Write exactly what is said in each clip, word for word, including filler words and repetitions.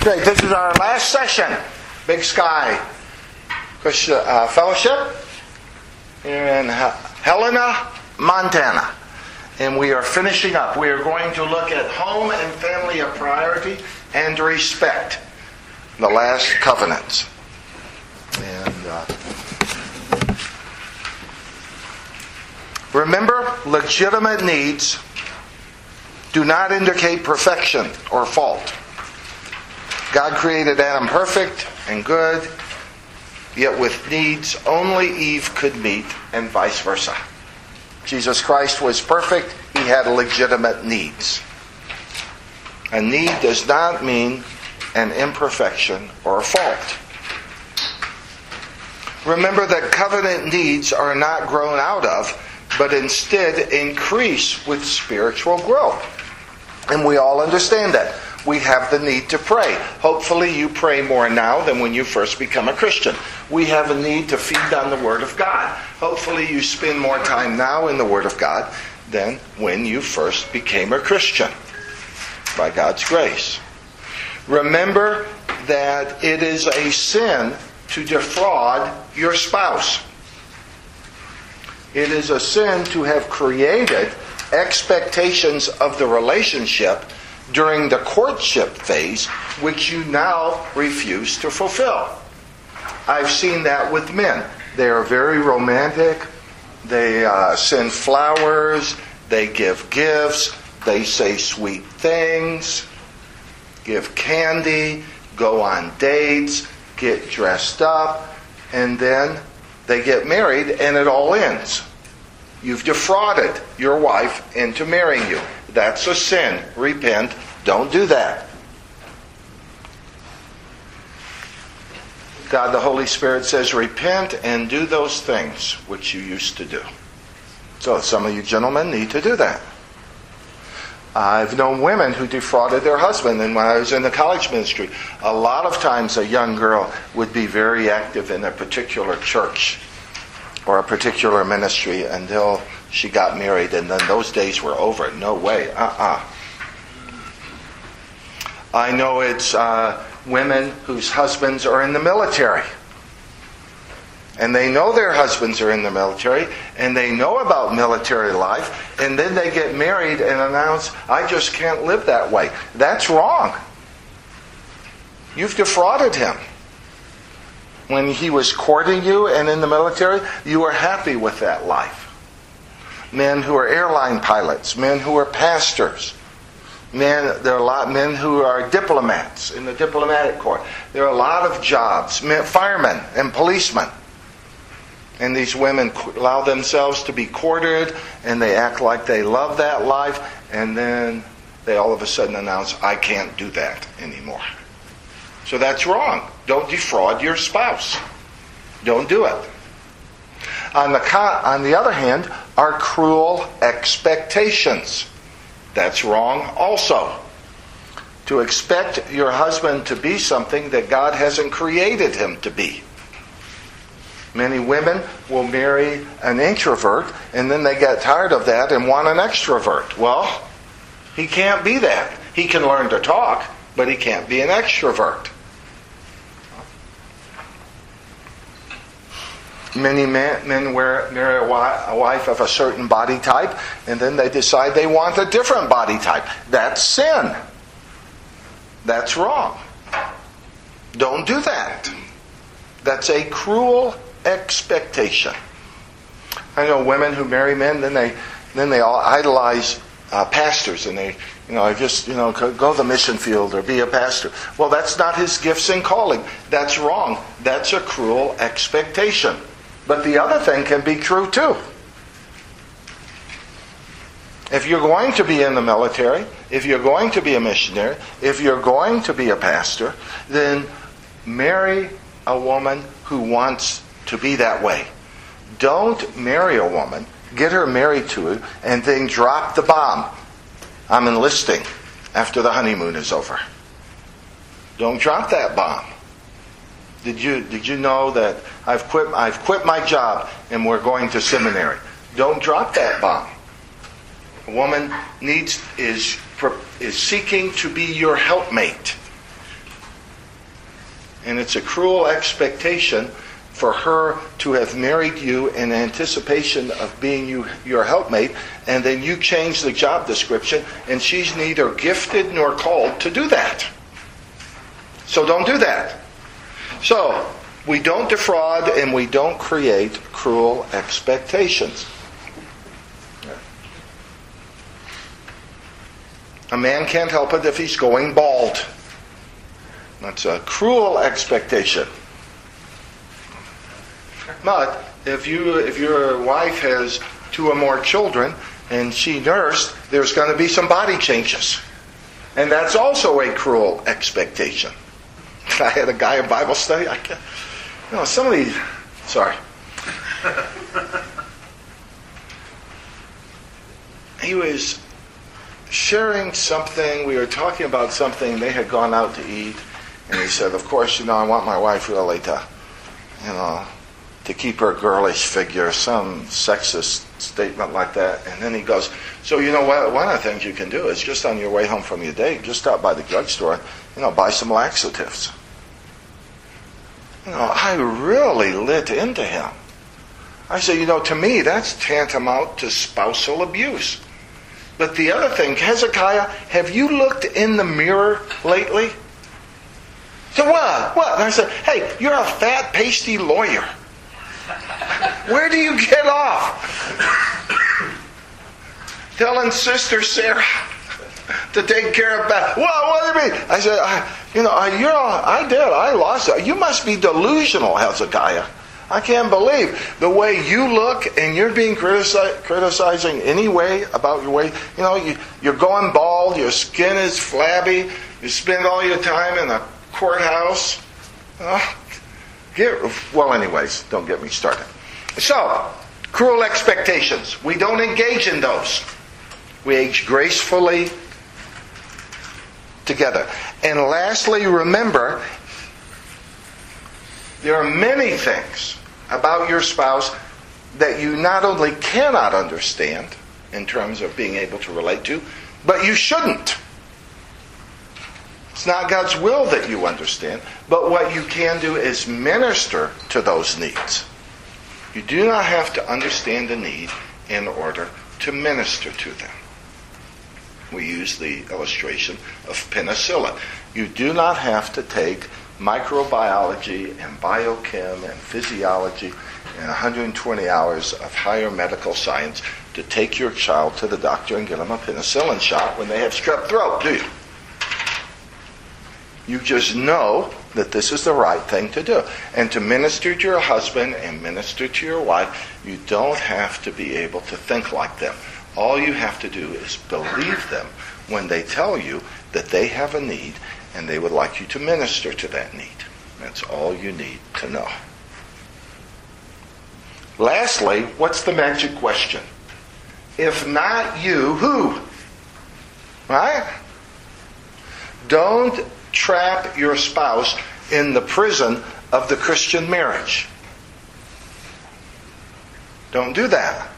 Great. This is our last session, Big Sky Christian uh, Fellowship here in Helena, Montana. And we are finishing up. We are going to look at home and family of priority and respect, the last covenants. And uh, remember, legitimate needs do not indicate perfection or fault. God created Adam perfect and good, yet with needs only Eve could meet, and vice versa. Jesus Christ was perfect. He had legitimate needs. A need does not mean an imperfection or a fault. Remember that covenant needs are not grown out of, but instead increase with spiritual growth. And we all understand that. We have the need to pray. Hopefully you pray more now than when you first become a Christian. We have a need to feed on the Word of God. Hopefully you spend more time now in the Word of God than when you first became a Christian, by God's grace. Remember that it is a sin to defraud your spouse. It is a sin to have created expectations of the relationship during the courtship phase, which you now refuse to fulfill. I've seen that with men. They are very romantic. They uh, send flowers. They give gifts. They say sweet things. Give candy. Go on dates. Get dressed up. And then they get married and it all ends. You've defrauded your wife into marrying you. That's a sin. Repent. Don't do that. God the Holy Spirit says, repent and do those things which you used to do. So some of you gentlemen need to do that. I've known women who defrauded their husband. And when I was in the college ministry, a lot of times a young girl would be very active in a particular church or a particular ministry until she got married, and then those days were over. No way. Uh-uh. I know it's uh, women whose husbands are in the military. And they know their husbands are in the military, and they know about military life, and then they get married and announce, I just can't live that way. That's wrong. You've defrauded him. When he was courting you and in the military, you were happy with that life. Men who are airline pilots, men who are pastors, men there are a lot men who are diplomats in the diplomatic corps. There are a lot of jobs, men, firemen and policemen. And these women allow themselves to be courted, and they act like they love that life, and then they all of a sudden announce, I can't do that anymore. So that's wrong. Don't defraud your spouse. Don't do it. On the con- on the other hand, are cruel expectations. That's wrong also. To expect your husband to be something that God hasn't created him to be. Many women will marry an introvert, and then they get tired of that and want an extrovert. Well, he can't be that. He can learn to talk, but he can't be an extrovert. Many men, men wear, marry a wife of a certain body type, and then they decide they want a different body type. That's sin. That's wrong. Don't do that. That's a cruel expectation. I know women who marry men, then they then they all idolize uh, pastors, and they, you know, I just, you know, go to the mission field or be a pastor. Well, that's not his gifts and calling. That's wrong. That's a cruel expectation. But the other thing can be true too. If you're going to be in the military, if you're going to be a missionary, if you're going to be a pastor, then marry a woman who wants to be that way. Don't marry a woman, get her married to you, and then drop the bomb. I'm enlisting after the honeymoon is over. Don't drop that bomb. Did you did you know that I've quit I've quit my job and we're going to seminary? Don't drop that bomb. A woman needs is is seeking to be your helpmate. And it's a cruel expectation for her to have married you in anticipation of being you, your helpmate, and then you change the job description, and she's neither gifted nor called to do that. So don't do that. So, we don't defraud and we don't create cruel expectations. A man can't help it if he's going bald. That's a cruel expectation. But if you if your wife has two or more children and she nursed, there's going to be some body changes. And that's also a cruel expectation. I had a guy in Bible study. I can't, you know, somebody, sorry. He was sharing something. We were talking about something. They had gone out to eat. And he said, of course, you know, I want my wife really to, you know, to keep her girlish figure, some sexist statement like that. And then he goes, so you know what, one of the things you can do is just on your way home from your date, just stop by the drugstore, you know, buy some laxatives. You know, I really lit into him. I said, you know, to me, that's tantamount to spousal abuse. But the other thing, Hezekiah, have you looked in the mirror lately? So what? What? And I said, hey, you're a fat, pasty lawyer. Where do you get off? Telling Sister Sarah to take care of that. What, what do you mean? I said, I, you know, I, you're all, I did. I lost it. You must be delusional, Hezekiah. I can't believe the way you look, and you're being critici- criticizing any way about your way. You know, you, you're going bald. Your skin is flabby. You spend all your time in a courthouse. Oh, get, well, anyways, don't get me started. So, cruel expectations. We don't engage in those. We age gracefully together. And lastly, remember, there are many things about your spouse that you not only cannot understand in terms of being able to relate to, but you shouldn't. It's not God's will that you understand, but what you can do is minister to those needs. You do not have to understand the need in order to minister to them. We use the illustration of penicillin. You do not have to take microbiology and biochem and physiology and one hundred twenty hours of higher medical science to take your child to the doctor and get them a penicillin shot when they have strep throat, do you? You just know that this is the right thing to do. And to minister to your husband and minister to your wife, you don't have to be able to think like them. All you have to do is believe them when they tell you that they have a need and they would like you to minister to that need. That's all you need to know. Lastly, what's the magic question? If not you, who? Right? Don't trap your spouse in the prison of the Christian marriage. Don't do that.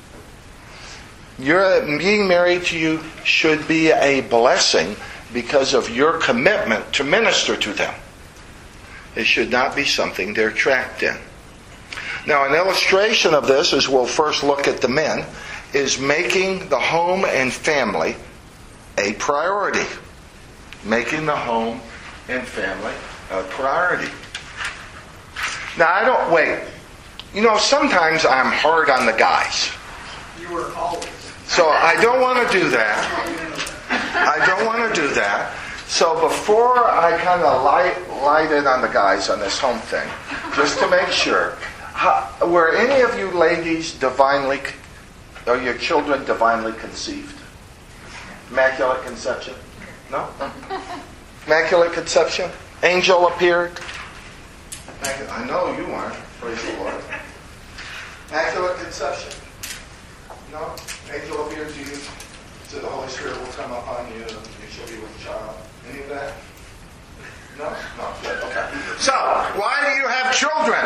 Your being married to you should be a blessing because of your commitment to minister to them. It should not be something they're trapped in. Now, an illustration of this, as we'll first look at the men, is making the home and family a priority. Making the home and family a priority. Now, I don't, wait. You know, sometimes I'm hard on the guys. You were always. So I don't want to do that. I don't want to do that. So before I kind of light, light in on the guys on this home thing, just to make sure, how, were any of you ladies divinely, or your children divinely conceived? Immaculate conception? No? Immaculate conception? Angel appeared? I know you weren't. Praise the Lord. Immaculate conception? No? Angel appeared to you? So the Holy Spirit will come upon you and you shall be with a child. Any of that? No? No. Good. Okay. So, why do you have children?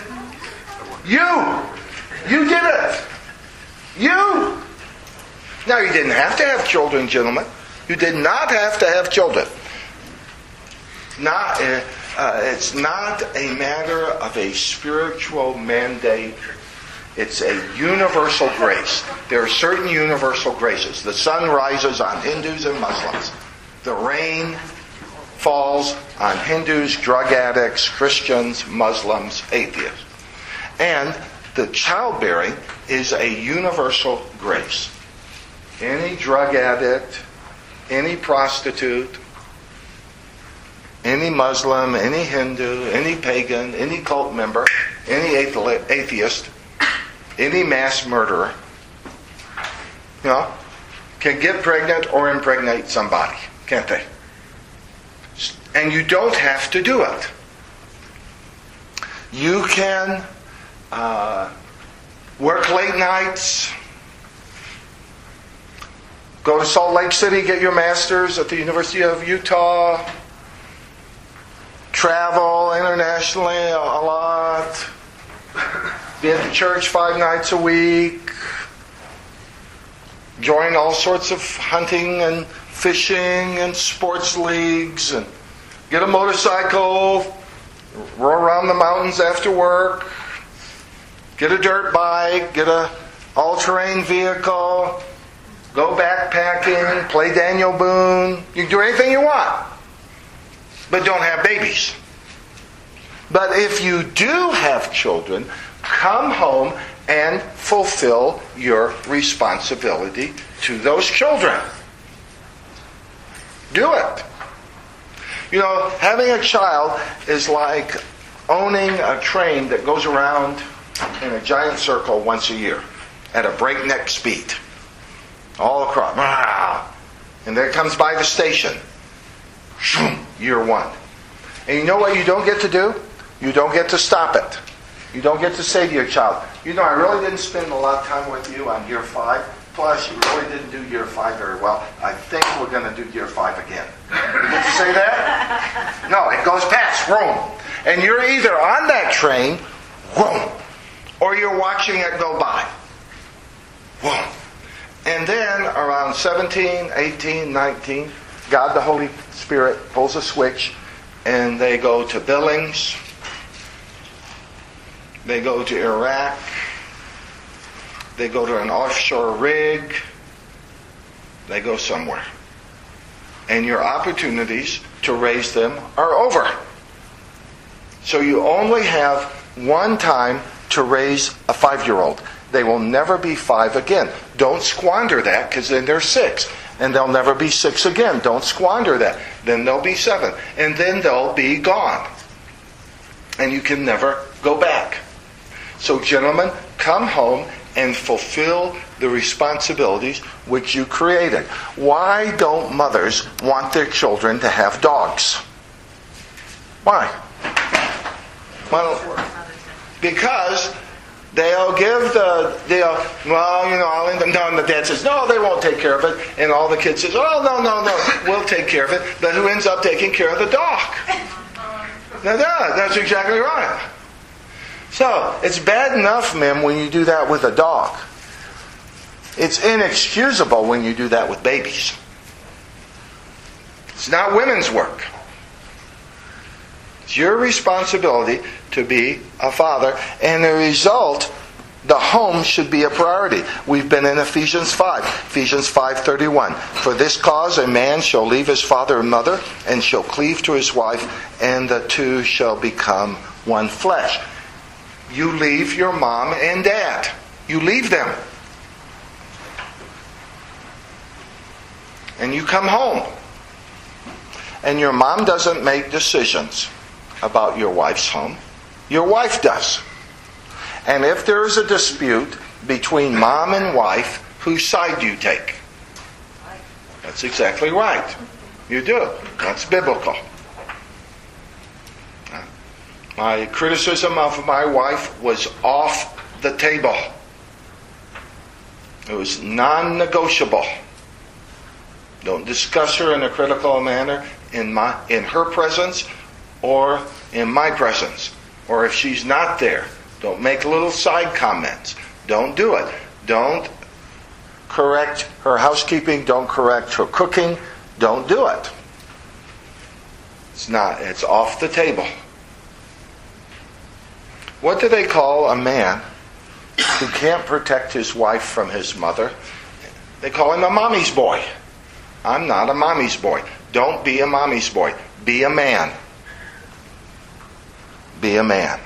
You! You did it! You! Now, you didn't have to have children, gentlemen. You did not have to have children. not, uh, uh, it's not a matter of a spiritual mandate. It's a universal grace. There are certain universal graces. The sun rises on Hindus and Muslims. The rain falls on Hindus, drug addicts, Christians, Muslims, atheists. And the childbearing is a universal grace. Any drug addict, any prostitute, any Muslim, any Hindu, any pagan, any cult member, any atheist, any mass murderer, you know, can get pregnant or impregnate somebody, can't they? And you don't have to do it. You can uh, work late nights, go to Salt Lake City, get your master's at the University of Utah, travel internationally a lot, be at the church five nights a week, join all sorts of hunting and fishing and sports leagues, and get a motorcycle, roll around the mountains after work, get a dirt bike, get a all-terrain vehicle, go backpacking, play Daniel Boone. You can do anything you want, but don't have babies. But if you do have children, come home and fulfill your responsibility to those children. Do it. You know, having a child is like owning a train that goes around in a giant circle once a year at a breakneck speed. All across. And there it comes by the station. Year one. And you know what you don't get to do? You don't get to stop it. You don't get to say to your child, you know, I really didn't spend a lot of time with you on year five. Plus, you really didn't do year five very well. I think we're going to do year five again. You get to say that? No, it goes past. Vroom. And you're either on that train, vroom, or you're watching it go by. Vroom. And then around seventeen, eighteen, nineteen, God the Holy Spirit pulls a switch, and they go to Billings. They go to Iraq. They go to an offshore rig. They go somewhere. And your opportunities to raise them are over. So you only have one time to raise a five-year-old. They will never be five again. Don't squander that, because then they're six. And they'll never be six again. Don't squander that. Then they'll be seven. And then they'll be gone. And you can never go back. So gentlemen, come home and fulfill the responsibilities which you created. Why don't mothers want their children to have dogs? Why? Well, because they'll give the, they'll, well, you know, I'll end up, no, and the dad says, no, they won't take care of it. And all the kids says, oh, no, no, no, we'll take care of it. But who ends up taking care of the dog? Now, that's exactly right. So, it's bad enough, men, when you do that with a dog. It's inexcusable when you do that with babies. It's not women's work. It's your responsibility to be a father. And the result, the home should be a priority. We've been in Ephesians five. Ephesians five thirty-one. For this cause a man shall leave his father and mother, and shall cleave to his wife, and the two shall become one flesh. You leave your mom and dad. You leave them. And you come home. And your mom doesn't make decisions about your wife's home. Your wife does. And if there is a dispute between mom and wife, whose side do you take? That's exactly right. You do. That's biblical. My criticism of my wife was off the table. It was non-negotiable. Don't discuss her in a critical manner in my in her presence or in my presence. Or if she's not there, don't make little side comments. Don't do it. Don't correct her housekeeping. Don't correct her cooking. Don't do it. It's not. It's off the table. What do they call a man who can't protect his wife from his mother? They call him a mommy's boy. I'm not a mommy's boy. Don't be a mommy's boy. Be a man. Be a man.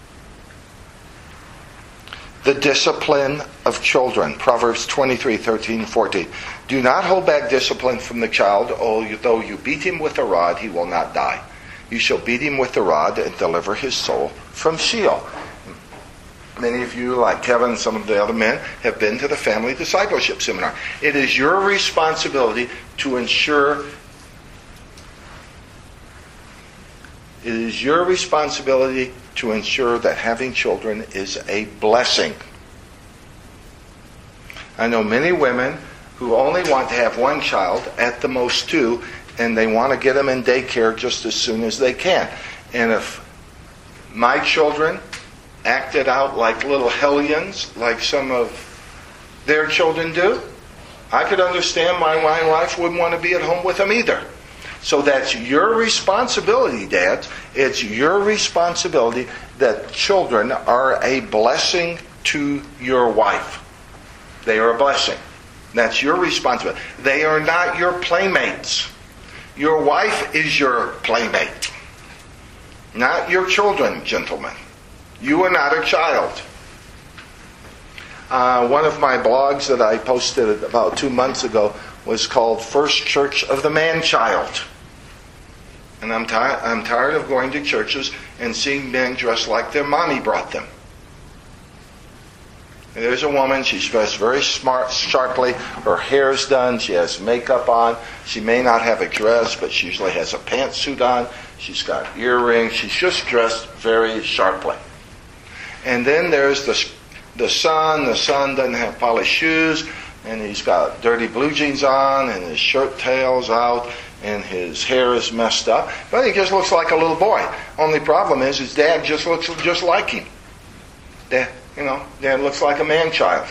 The discipline of children. Proverbs twenty-three, thirteen, fourteen. Do not hold back discipline from the child, although you beat him with a rod, he will not die. You shall beat him with the rod and deliver his soul from Sheol. Many of you, like Kevin and some of the other men, have been to the family discipleship seminar. It is your responsibility to ensure it is your responsibility to ensure that having children is a blessing. I know many women who only want to have one child, at the most two, and they want to get them in daycare just as soon as they can. And if my children acted out like little hellions, like some of their children do, I could understand why my wife wouldn't want to be at home with them either. So that's your responsibility, dads. It's your responsibility that children are a blessing to your wife. They are a blessing. That's your responsibility. They are not your playmates. Your wife is your playmate. Not your children, gentlemen. You are not a child. Uh, one of my blogs that I posted about two months ago was called First Church of the Man-Child. And I'm, ti- I'm tired of going to churches and seeing men dressed like their mommy brought them. And there's a woman, she's dressed very smart, sharply. Her hair's done. She has makeup on. She may not have a dress, but she usually has a pantsuit on. She's got earrings. She's just dressed very sharply. And then there's the, the son. The son doesn't have polished shoes. And he's got dirty blue jeans on. And his shirt tail's out. And his hair is messed up. But he just looks like a little boy. Only problem is his dad just looks just like him. Dad, you know, dad looks like a man-child.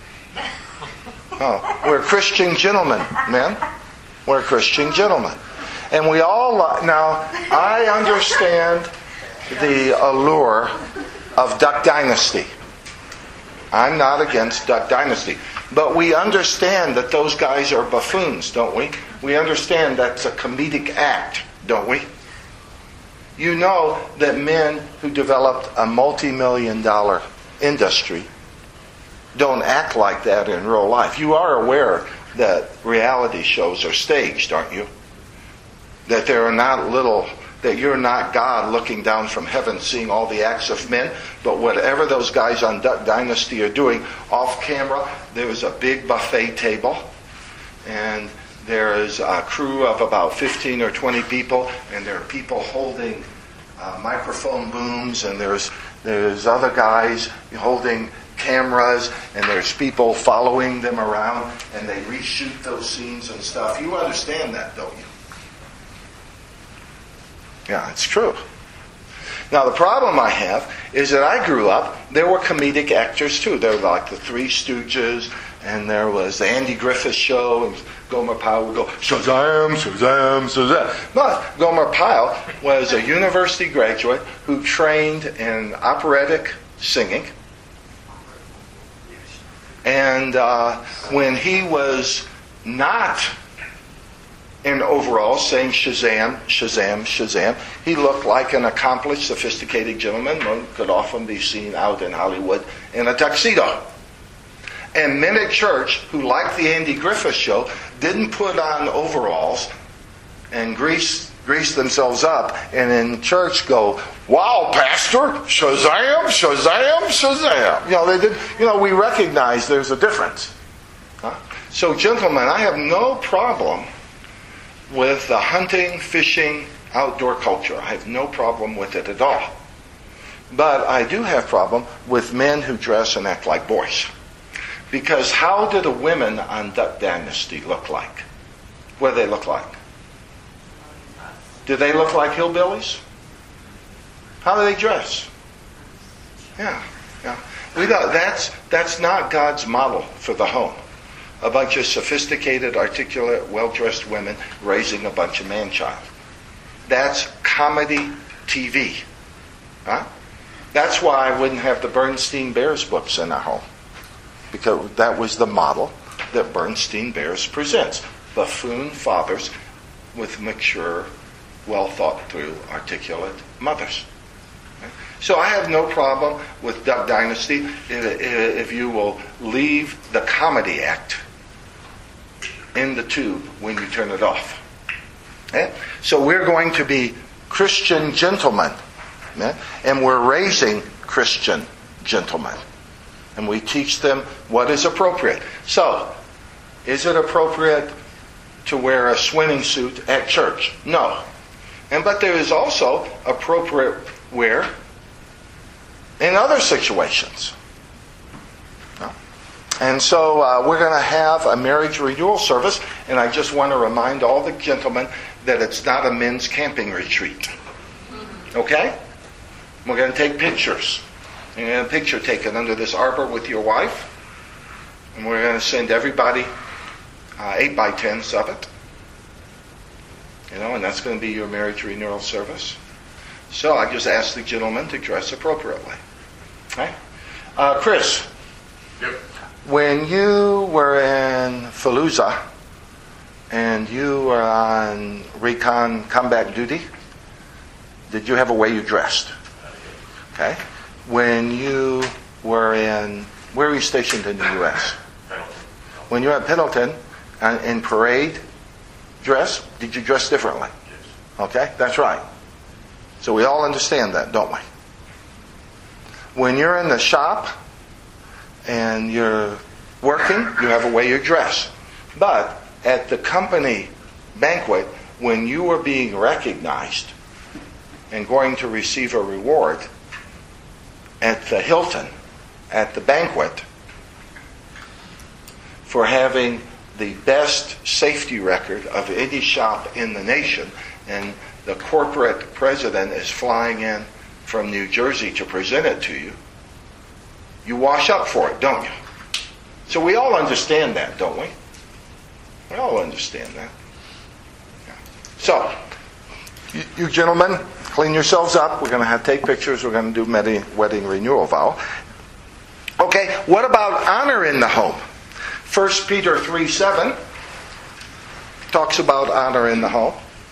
Oh, we're Christian gentlemen, men. We're Christian gentlemen. And we all, now, I understand the allure of Duck Dynasty. I'm not against Duck Dynasty. But we understand that those guys are buffoons, don't we? We understand that's a comedic act, don't we? You know that men who developed a multi-million dollar industry don't act like that in real life. You are aware that reality shows are staged, aren't you? That there are not little, that you're not God looking down from heaven seeing all the acts of men, but whatever those guys on Duck Dynasty are doing off camera, there is a big buffet table, and there is a crew of about fifteen or twenty people, and there are people holding uh, microphone booms, and there's there's other guys holding cameras, and there's people following them around, and they reshoot those scenes and stuff. You understand that, don't you? Yeah, it's true. Now, the problem I have is that I grew up, there were comedic actors too. There were like the Three Stooges, and there was the Andy Griffith Show, and Gomer Pyle would go, Shazam, Shazam, Shazam. But Gomer Pyle was a university graduate who trained in operatic singing. And uh, when he was not in overalls saying Shazam, Shazam, Shazam, he looked like an accomplished, sophisticated gentleman who could often be seen out in Hollywood in a tuxedo. And men at church who liked the Andy Griffith Show didn't put on overalls and grease grease themselves up and in church go, wow, Pastor, Shazam, Shazam, Shazam. You know, they did. You know, we recognize there's a difference. Huh? So, gentlemen, I have no problem with the hunting, fishing, outdoor culture. I have no problem with it at all. But I do have problem with men who dress and act like boys. Because how do the women on Duck Dynasty look like? What do they look like? Do they look like hillbillies? How do they dress? Yeah, yeah. We don't, that's that's not God's model for the home. A bunch of sophisticated, articulate, well-dressed women raising a bunch of man-child. That's comedy T V. Huh? That's why I wouldn't have the Bernstein Bears books in our home. Because that was the model that Bernstein Bears presents. Buffoon fathers with mature, well thought through, articulate mothers. Okay? So I have no problem with Duck Dynasty if, if you will leave the comedy act in the tube when you turn it off. Okay? So we're going to be Christian gentlemen. Okay? And we're raising Christian gentlemen. And we teach them what is appropriate. So, is it appropriate to wear a swimming suit at church? No. And but there is also appropriate wear in other situations. No? And so uh, we're going to have a marriage renewal service, and I just want to remind all the gentlemen that it's not a men's camping retreat. Okay? We're going to take pictures. You're going to have a picture taken under this arbor with your wife. And we're going to send everybody uh, eight by tens of it. You know, and that's going to be your marriage renewal service. So I just ask the gentlemen to dress appropriately. Okay? Uh, Chris. Yep. When you were in Fallujah and you were on recon combat duty, did you have a way you dressed? Okay. When you were in, where were you stationed in the U S? When you were at Pendleton, uh, in parade dress, did you dress differently? Yes. Okay, that's right. So we all understand that, don't we? When you're in the shop and you're working, you have a way you dress. But at the company banquet, when you were being recognized and going to receive a reward, at the Hilton, at the banquet, for having the best safety record of any shop in the nation, and the corporate president is flying in from New Jersey to present it to you, you wash up for it, don't you? So we all understand that, don't we? We all understand that. Yeah. So, you, you gentlemen, clean yourselves up. We're going to have take pictures. We're going to do wedding, wedding renewal vow. Okay, what about honor in the home? First Peter three seven talks about honor in the home.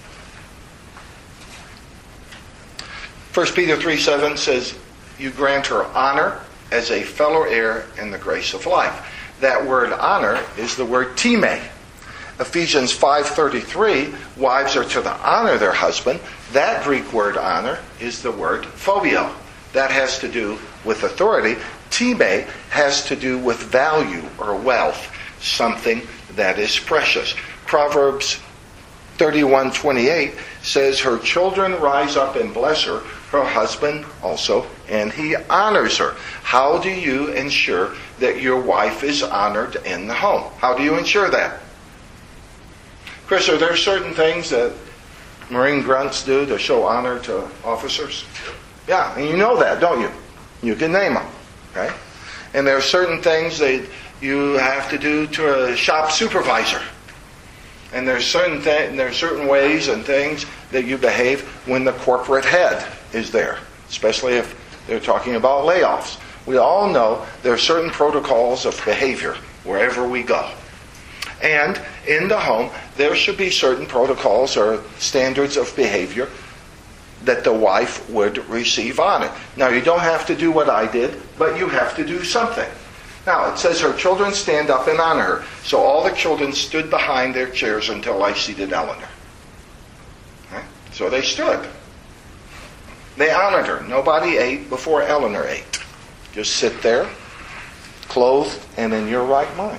First Peter three seven says, you grant her honor as a fellow heir in the grace of life. That word honor is the word time. Ephesians five thirty-three, wives are to the honor their husband. That Greek word honor is the word phobia. That has to do with authority. Time has to do with value or wealth, something that is precious. Proverbs thirty-one twenty-eight says, her children rise up and bless her, her husband also, and he honors her. How do you ensure that your wife is honored in the home? How do you ensure that? Chris, are there certain things that Marine grunts do to show honor to officers? Yeah, and you know that, don't you? You can name them, right? And there are certain things that you have to do to a shop supervisor. And there's certain th- there are certain ways and things that you behave when the corporate head is there, especially if they're talking about layoffs. We all know there are certain protocols of behavior wherever we go. And in the home, there should be certain protocols or standards of behavior that the wife would receive honor. Now, you don't have to do what I did, but you have to do something. Now, it says her children stand up and honor her. So all the children stood behind their chairs until I seated Eleanor. Okay? So they stood. They honored her. Nobody ate before Eleanor ate. Just sit there, clothed and in your right mind.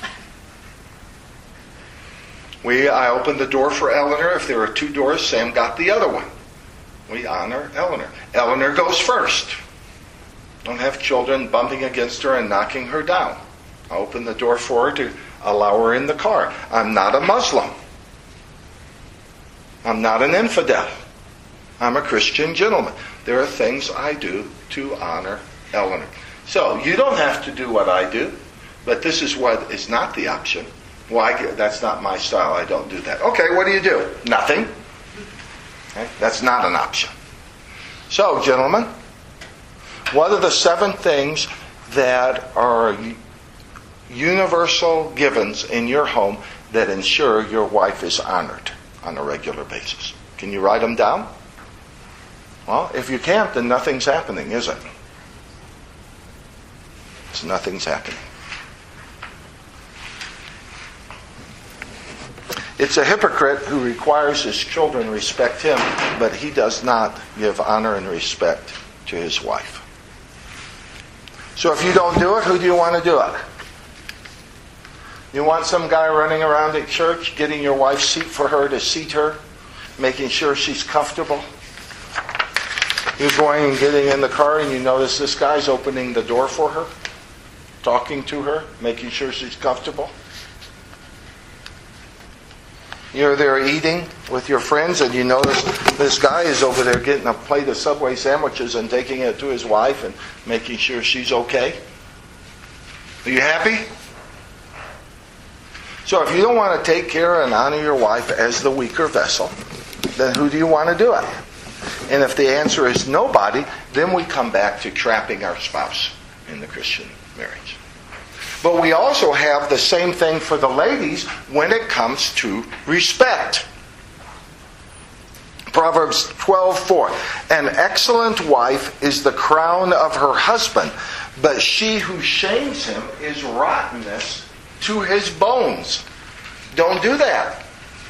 We, I opened the door for Eleanor. If there were two doors, Sam got the other one. We honor Eleanor. Eleanor goes first. Don't have children bumping against her and knocking her down. I open the door for her to allow her in the car. I'm not a Muslim. I'm not an infidel. I'm a Christian gentleman. There are things I do to honor Eleanor. So you don't have to do what I do, but this is what is not the option. Why? That's not my style. I don't do that. Okay, what do you do? Nothing. Okay? That's not an option. So, gentlemen, what are the seven things that are universal givens in your home that ensure your wife is honored on a regular basis? Can you write them down? Well, if you can't, then nothing's happening, is it? It's nothing's happening. It's a hypocrite who requires his children respect him, but he does not give honor and respect to his wife. So if you don't do it, who do you want to do it? You want some guy running around at church, getting your wife seat for her to seat her, making sure she's comfortable? You're going and getting in the car and you notice this guy's opening the door for her, talking to her, making sure she's comfortable. You're there eating with your friends and you notice this guy is over there getting a plate of Subway sandwiches and taking it to his wife and making sure she's okay. Are you happy? So if you don't want to take care and honor your wife as the weaker vessel, then who do you want to do it? And if the answer is nobody, then we come back to trapping our spouse in the Christian marriage. But we also have the same thing for the ladies when it comes to respect. Proverbs twelve four. An excellent wife is the crown of her husband, but she who shames him is rottenness to his bones. Don't do that.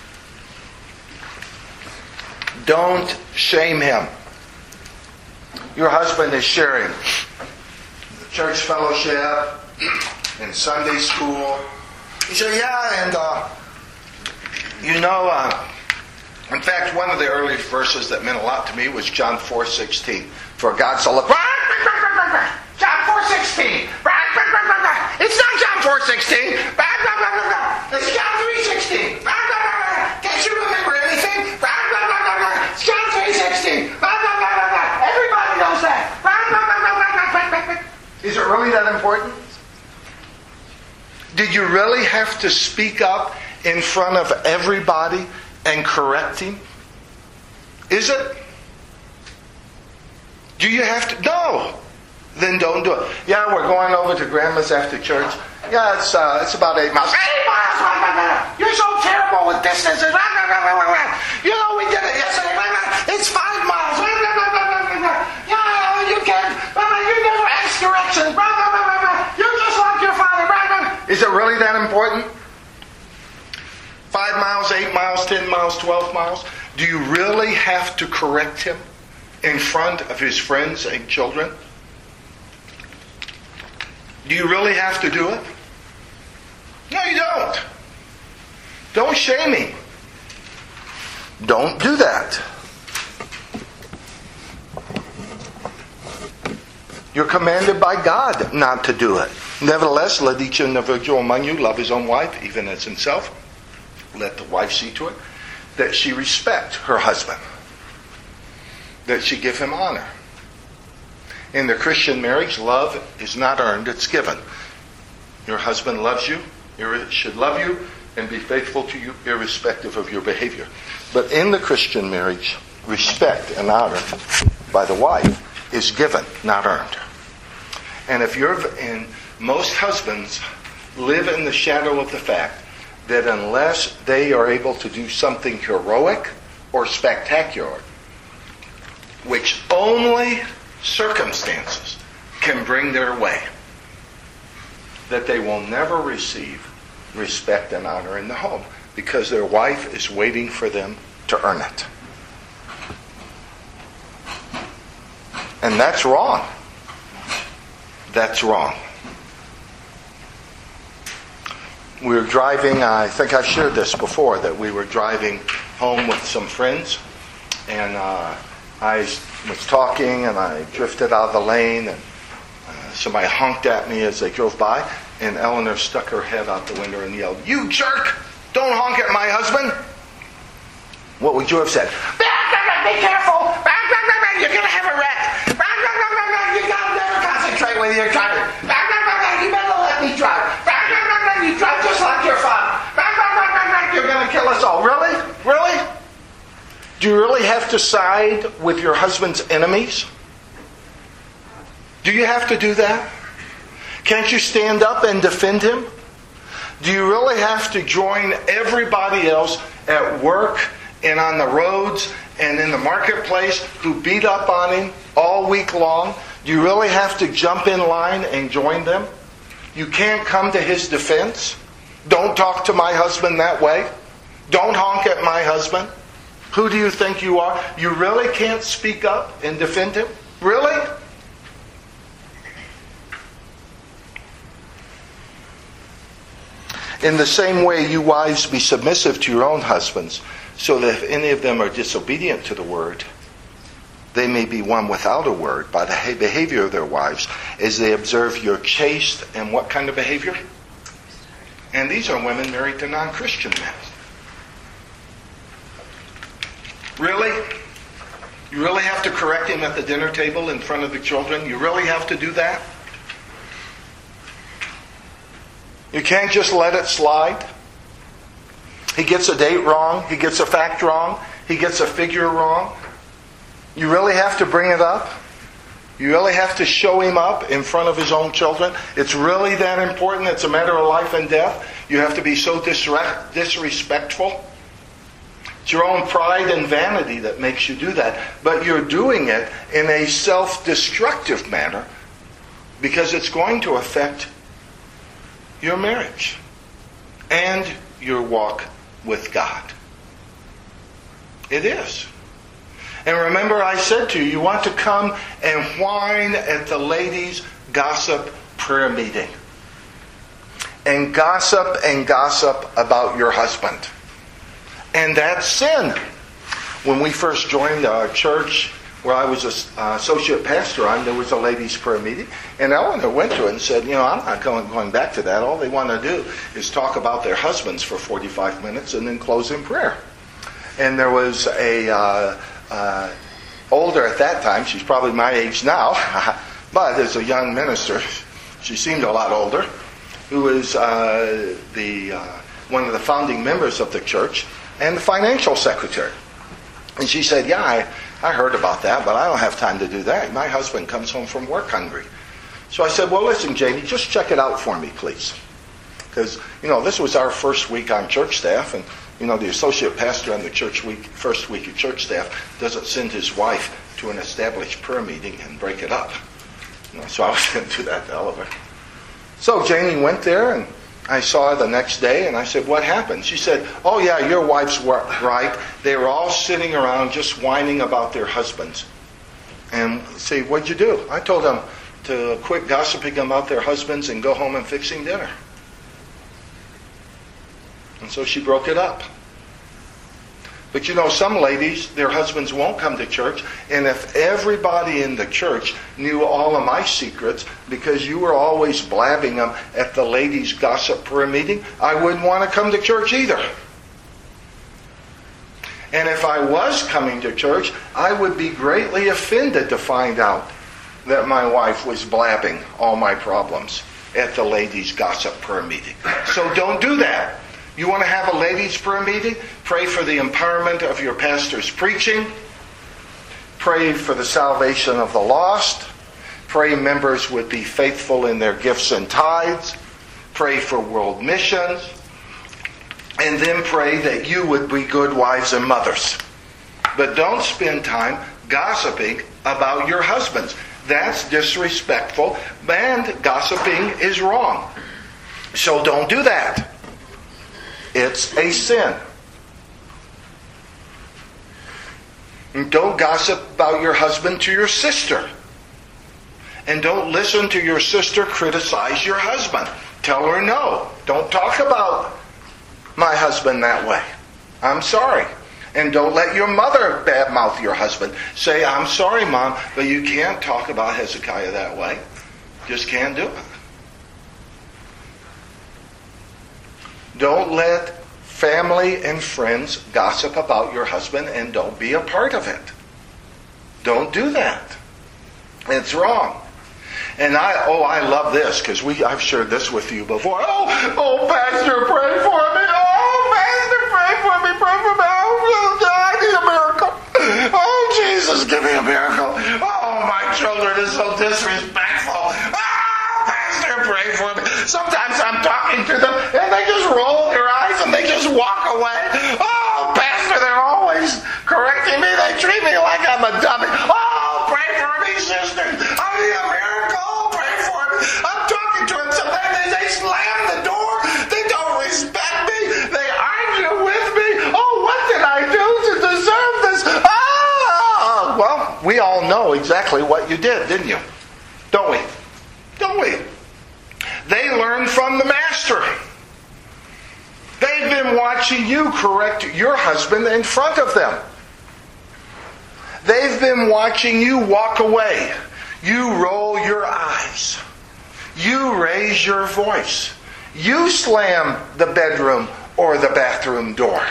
Don't shame him. Your husband is sharing church fellowship in Sunday school. You say, yeah, and uh, you know, uh, in fact, one of the early verses that meant a lot to me was John four sixteen. For God so loved... John four sixteen. It's not John four sixteen. It's John three sixteen. Can't you remember anything? It's John three sixteen. Everybody knows that. Is it really that important? Did you really have to speak up in front of everybody and correct him? Is it? Do you have to? No. Then don't do it. Yeah, we're going over to Grandma's after church. Yeah, it's uh, it's about eight miles. Eight miles! You're so terrible with distances. You know, we did it yesterday. It's five miles. Yeah, you can't. You never ask directions. You're just like your father. Is it really that important? Five miles, eight miles, ten miles, twelve miles? Do you really have to correct him in front of his friends and children? Do you really have to do it? No, you don't. Don't shame him. Don't do that. You're commanded by God not to do it. Nevertheless, let each individual among you love his own wife, even as himself. Let the wife see to it that she respect her husband, that she give him honor. In the Christian marriage, love is not earned, it's given. Your husband loves you, he should love you, and be faithful to you irrespective of your behavior. But in the Christian marriage, respect and honor by the wife is given, not earned. And if you're in, most husbands live in the shadow of the fact that unless they are able to do something heroic or spectacular, which only circumstances can bring their way, that they will never receive respect and honor in the home because their wife is waiting for them to earn it. And that's wrong. That's wrong. We were driving, I think I shared this before, that we were driving home with some friends, and uh, I was talking and I drifted out of the lane, and uh, somebody honked at me as they drove by, and Eleanor stuck her head out the window and yelled, "You jerk! Don't honk at my husband!" What would you have said? "Be careful! You're going to have a wreck! You got to never concentrate when you're driving! You better let me drive! You drive just like your father! You're going to kill us all! Really? Really? Do you you really have to side with your husband's enemies? Do you have to do that? Can't you stand up and defend him? Do you really have to join everybody else at work and on the roads and in the marketplace who beat up on him all week long? Do you really have to jump in line and join them? You can't come to his defense. Don't talk to my husband that way. Don't honk at my husband. Who do you think you are? You really can't speak up and defend him? Really? In the same way, you wives, be submissive to your own husbands, so that if any of them are disobedient to the word, they may be won without a word by the behavior of their wives, as they observe your chaste and what kind of behavior? And these are women married to non-Christian men. Really? You really have to correct him at the dinner table in front of the children? You really have to do that? You can't just let it slide. He gets a date wrong. He gets a fact wrong. He gets a figure wrong. You really have to bring it up. You really have to show him up in front of his own children. It's really that important. It's a matter of life and death. You have to be so disre- disrespectful. It's your own pride and vanity that makes you do that. But you're doing it in a self-destructive manner because it's going to affect your marriage and your walk with God. It is. And remember, I said to you, you want to come and whine at the ladies' gossip prayer meeting. And gossip and gossip about your husband. And that's sin. When we first joined our church, where I was an uh, associate pastor on, there was a ladies' prayer meeting. And Eleanor went to it and said, you know, I'm not going, going back to that. All they want to do is talk about their husbands for forty-five minutes and then close in prayer. And there was a uh, uh, older at that time, she's probably my age now, but as a young minister, she seemed a lot older, who was uh, the uh, one of the founding members of the church and the financial secretary. And she said, yeah, I, I heard about that, but I don't have time to do that. My husband comes home from work hungry. So I said, well, listen, Jamie, just check it out for me, please. Because, you know, this was our first week on church staff, and, you know, the associate pastor on the church week, first week of church staff doesn't send his wife to an established prayer meeting and break it up. You know, so I was going to do that to Oliver. So Jamie went there, and I saw her the next day, and I said, what happened? She said, oh yeah, your wife's right. They were all sitting around just whining about their husbands. And see, what'd you do? I told them to quit gossiping about their husbands and go home and fixing dinner. And so she broke it up. But you know, some ladies, their husbands won't come to church, and if everybody in the church knew all of my secrets, because you were always blabbing them at the ladies' gossip prayer meeting, I wouldn't want to come to church either. And if I was coming to church, I would be greatly offended to find out that my wife was blabbing all my problems at the ladies' gossip prayer meeting. So don't do that. You want to have a ladies' prayer meeting? Pray for the empowerment of your pastor's preaching. Pray for the salvation of the lost. Pray members would be faithful in their gifts and tithes. Pray for world missions. And then pray that you would be good wives and mothers. But don't spend time gossiping about your husbands. That's disrespectful, and gossiping is wrong. So don't do that. It's a sin. And don't gossip about your husband to your sister. And don't listen to your sister criticize your husband. Tell her no. Don't talk about my husband that way. I'm sorry. And don't let your mother badmouth your husband. Say, I'm sorry, Mom, but you can't talk about Hezekiah that way. Just can't do it. Don't let family and friends gossip about your husband, and don't be a part of it. Don't do that. It's wrong. And I, oh, I love this, because we, I've shared this with you before. Oh, oh, Pastor, pray for me. Oh, Pastor, pray for me, pray for me. Oh, I need a miracle. give me a miracle. Oh, my children are so disrespectful. Oh, Pastor, pray for me. Sometimes I'm talking to them and they just roll their eyes and they just walk away. Oh, Pastor, they're always correcting me. They treat me like I'm a dummy. Oh, pray for me, sisters. I need a miracle. Pray for me. I'm talking to them. Sometimes they, they slam the door. They don't respect me. They argue with me. Oh, what did I do to deserve this? Ah! Well, we all know exactly what you did, didn't you? Don't we? Don't we? They learned from the master. They've been watching you correct your husband in front of them. They've been watching you walk away. You roll your eyes. You raise your voice. You slam the bedroom or the bathroom door.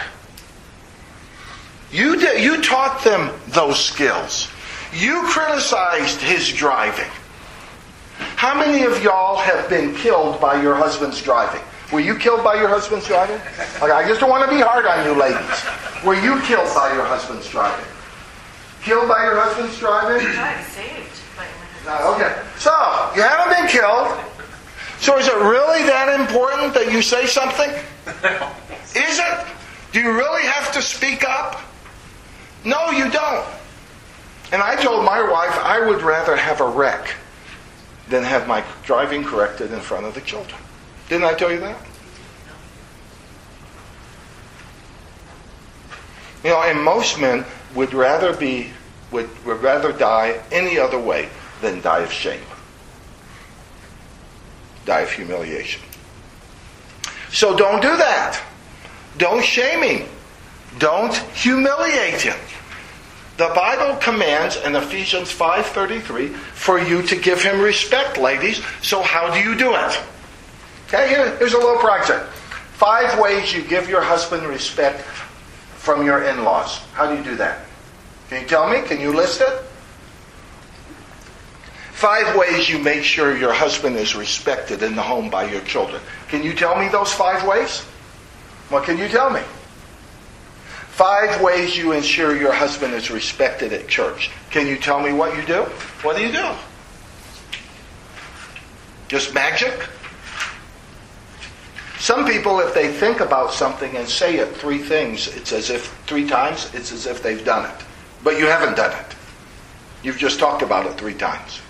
You did, you taught them those skills. You criticized his driving. How many of y'all have been killed by your husband's driving? Were you killed by your husband's driving? Okay, I just don't want to be hard on you ladies. Were you killed by your husband's driving? Killed by your husband's driving? I'm saved by my husband. Okay. So, you haven't been killed. So is it really that important that you say something? Is it? Do you really have to speak up? No, you don't. And I told my wife I would rather have a wreck than have my driving corrected in front of the children. Didn't I tell you that? You know, and most men would rather be would, would rather die any other way than die of shame. Die of humiliation. So don't do that. Don't shame him. Don't humiliate him. The Bible commands in Ephesians five thirty-three for you to give him respect, ladies. So how do you do it? Okay, here, here's a little project. Five ways you give your husband respect from your in-laws. How do you do that? Can you tell me? Can you list it? Five ways you make sure your husband is respected in the home by your children. Can you tell me those five ways? What can you tell me? Five ways you ensure your husband is respected at church. Can you tell me what you do? What do you do? Just magic? Some people, if they think about something and say it three things, it's as if three times, it's as if they've done it. But you haven't done it. You've just talked about it three times.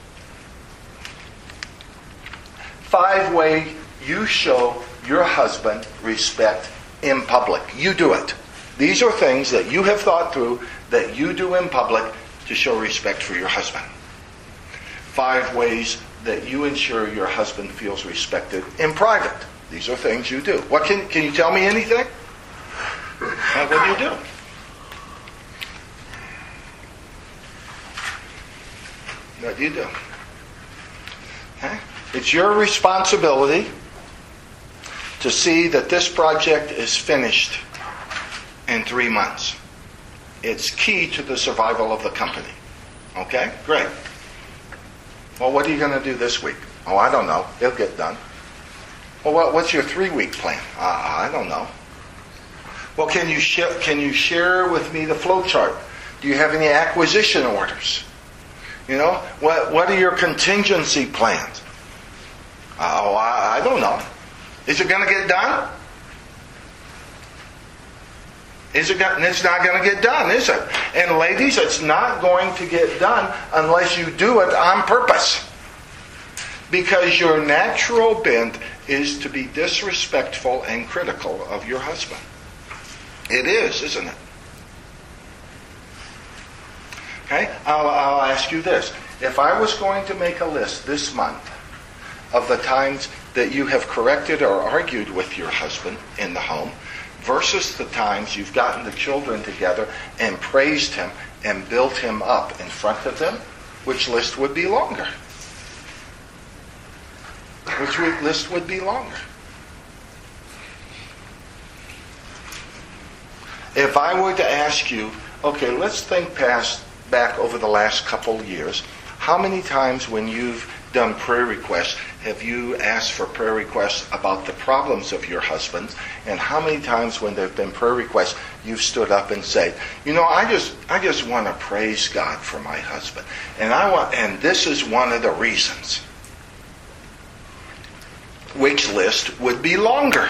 Five ways you show your husband respect in public. You do it. These are things that you have thought through that you do in public to show respect for your husband. Five ways that you ensure your husband feels respected in private. These are things you do. What can can you tell me anything? Uh, what do you do? What do you do? Okay? It's your responsibility to see that this project is finished in three months. It's key to the survival of the company. Okay? Great. Well, what are you going to do this week? Oh, I don't know. It'll get done. Well, what, what's your three-week plan? Uh, I don't know. Well, can you sh- can you share with me the flow chart? Do you have any acquisition orders? You know, what what are your contingency plans? Uh, oh, I, I don't know. Is it going to get done? Is it? Gonna, it's not going to get done, is it? And ladies, it's not going to get done unless you do it on purpose. Because your natural bent is to be disrespectful and critical of your husband. It is, isn't it? Okay? I'll, I'll ask you this. If I was going to make a list this month of the times that you have corrected or argued with your husband in the home versus the times you've gotten the children together and praised him and built him up in front of them, which list would be longer? Which list would be longer? If I were to ask you, okay, let's think past back over the last couple years, how many times when you've done prayer requests have you asked for prayer requests about the problems of your husband, and how many times when there have been prayer requests you've stood up and said, you know, I just I just want to praise God for my husband. And I want and this is one of the reasons. Which list would be longer?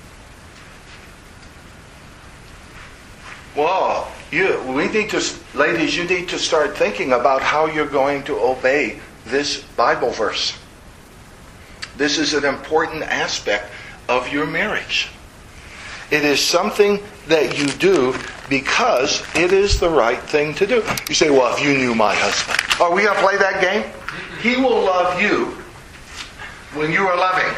Well, you we need to ladies, you need to start thinking about how you're going to obey this Bible verse. This is an important aspect of your marriage. It is something that you do because it is the right thing to do. You say, well, if you knew my husband. Are we going to play that game? He will love you when you are loving.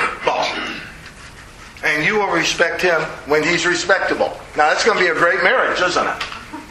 And you will respect him when he's respectable. Now, that's going to be a great marriage, isn't it?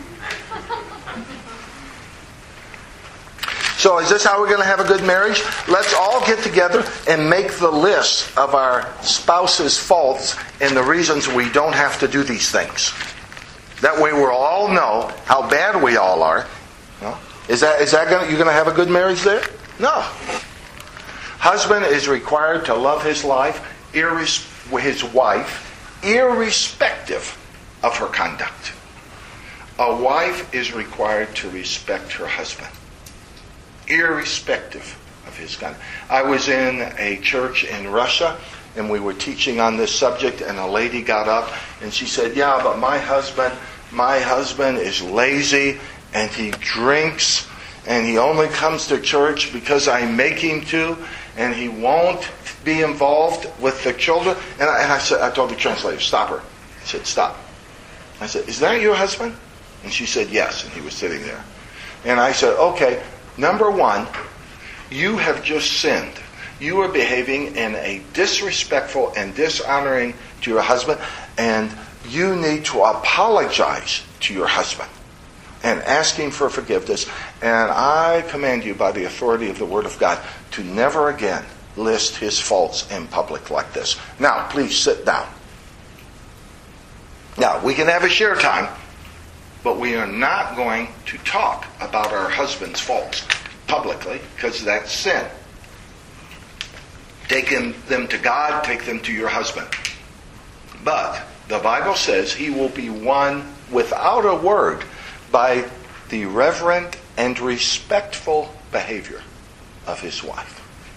So is this how we're going to have a good marriage? Let's all get together and make the list of our spouse's faults and the reasons we don't have to do these things. That way we'll all know how bad we all are. No? Is that is that going? You going to have a good marriage there? No. Husband is required to love his life, irres- his wife, irrespective of her conduct. A wife is required to respect her husband, irrespective of his conduct. I was in a church in Russia, and we were teaching on this subject, and a lady got up and she said, yeah, but my husband, my husband is lazy, and he drinks, and he only comes to church because I make him to, and he won't be involved with the children. And I, and I said, I told the translator, stop her. I said, stop. I said, is that your husband? And she said, yes, and he was sitting there. And I said, okay, number one, you have just sinned. You are behaving in a disrespectful and dishonoring to your husband, and you need to apologize to your husband and ask him for forgiveness. And I command you by the authority of the Word of God to never again list his faults in public like this. Now, please sit down. Now, we can have a share time, but we are not going to talk about our husband's faults publicly, because that's sin. Take them to God, take them to your husband. But the Bible says he will be won without a word by the reverent and respectful behavior of his wife.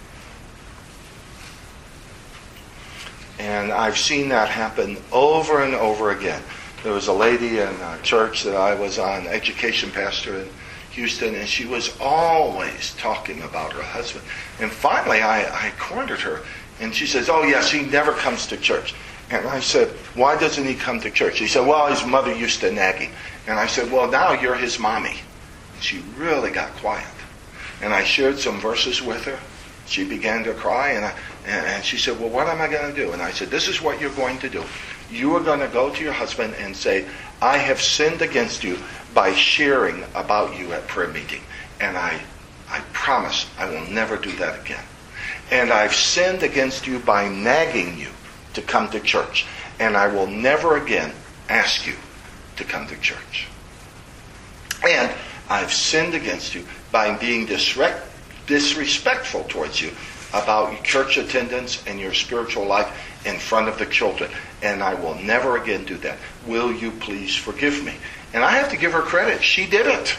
And I've seen that happen over and over again. There was a lady in a church that I was on, education pastor in Houston, and she was always talking about her husband. And finally I, I cornered her, and she says, oh yes, he never comes to church. And I said, why doesn't he come to church? She said, well, his mother used to nag him. And I said, well, now you're his mommy. And she really got quiet. And I shared some verses with her. She began to cry, and, I, and she said, well, what am I going to do? And I said, this is what you're going to do. You are going to go to your husband and say, I have sinned against you by sharing about you at prayer meeting. And I, I promise I will never do that again. And I've sinned against you by nagging you to come to church. And I will never again ask you to come to church. And I've sinned against you by being disre- disrespectful towards you about your church attendance and your spiritual life in front of the children. And I will never again do that. Will you please forgive me? And I have to give her credit. She did it.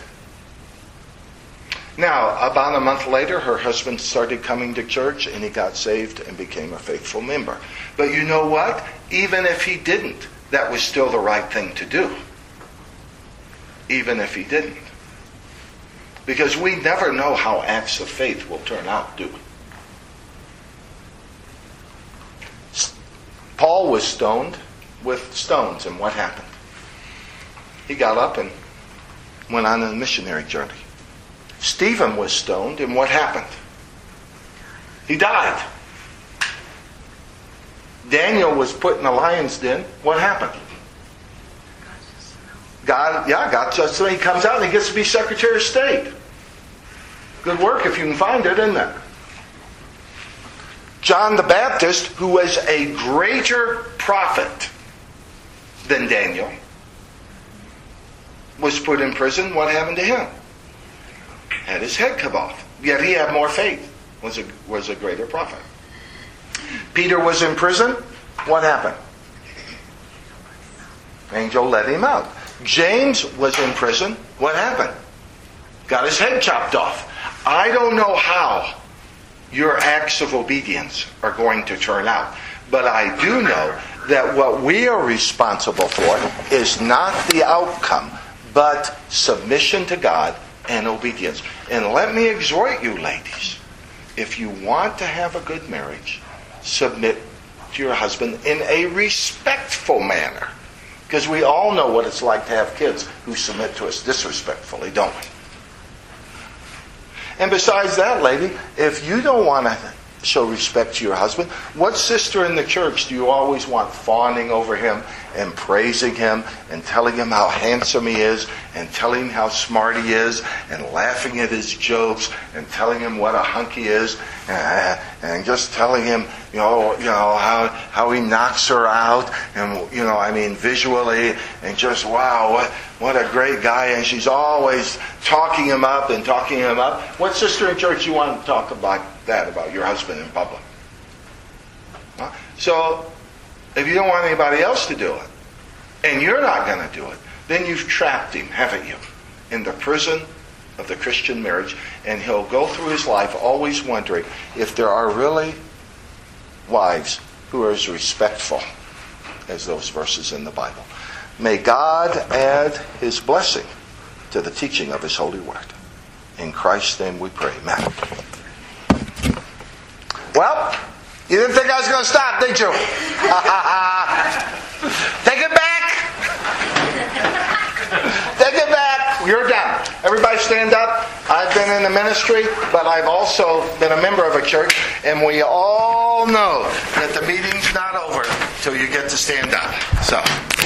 Now, about a month later, her husband started coming to church, and he got saved and became a faithful member. But you know what? Even if he didn't, that was still the right thing to do. Even if he didn't. Because we never know how acts of faith will turn out, do we? Paul was stoned with stones, and what happened? He got up and went on a missionary journey. Stephen was stoned, and what happened? He died. Daniel was put in the lion's den. What happened? God, yeah, God just he comes out and he gets to be Secretary of State. Good work if you can find it, isn't it? John the Baptist, who was a greater prophet than Daniel, was put in prison. What happened to him? Had his head cut off. Yet he had more faith. Was a, was a greater prophet. Peter was in prison. What happened? Angel let him out. James was in prison. What happened? Got his head chopped off. I don't know how your acts of obedience are going to turn out. But I do know that what we are responsible for is not the outcome, but submission to God and obedience. And let me exhort you, ladies, if you want to have a good marriage, submit to your husband in a respectful manner. Because we all know what it's like to have kids who submit to us disrespectfully, don't we? And besides that, lady, if you don't want to show respect to your husband, what sister in the church do you always want fawning over him and praising him and telling him how handsome he is and telling him how smart he is and laughing at his jokes and telling him what a hunk he is uh, and just telling him, you know, you know how how he knocks her out and, you know, I mean visually, and just, wow, what what a great guy, and she's always talking him up and talking him up. What sister in church you want to talk about that about your husband in public? Huh? So, if you don't want anybody else to do it, and you're not going to do it, then you've trapped him, haven't you, in the prison of the Christian marriage, and he'll go through his life always wondering if there are really wives who are as respectful as those verses in the Bible. May God add His blessing to the teaching of His holy word. In Christ's name we pray. Amen. Well, you didn't think I was going to stop, did you? Take it back. Take it back. You're done. Everybody stand up. I've been in the ministry, but I've also been a member of a church, and we all know that the meeting's not over till you get to stand up. So...